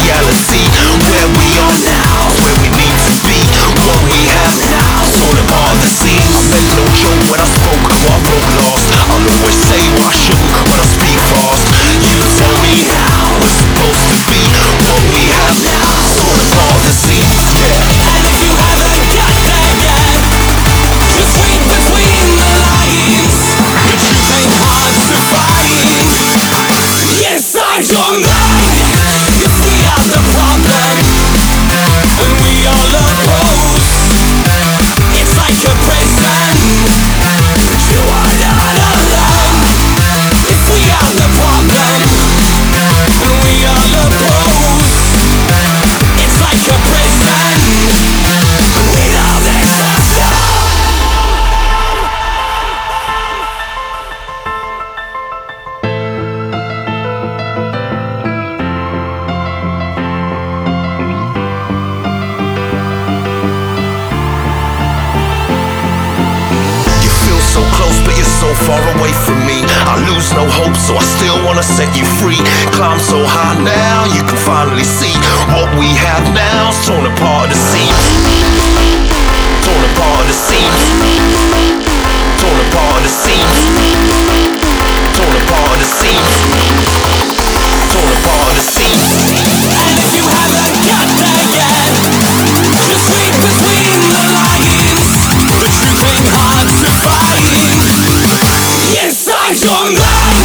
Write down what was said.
reality. Where we are now, where we need to be. What we have now, torn apart the seams. I meant no joke when I spoke what I wrote last. I'll always say what I shouldn't when I speak fast. You tell me how we're supposed to be. What we have now, torn apart the seams. Yeah. And if you haven't got there yet, just read between the lines. The truth ain't hard to find. Yes, I'm your mind. 'Cause we are the problem, and we all oppose. It's like a prison, but you are not alone. Yes, we are the problem, and we all oppose. It's like a prison, we don't exist. You feel so close, but you're so far away from me. I lose no hope, so I still wanna set you free. Climb so high now, you can finally see what we have now. It's torn apart at the seams. Torn apart at the seams. Torn apart at the seams. Torn apart at the seams. Torn apart at the seams. And if you haven't got there yet, just read between the lines. The truth ain't hard to find. Yes, I'm your man.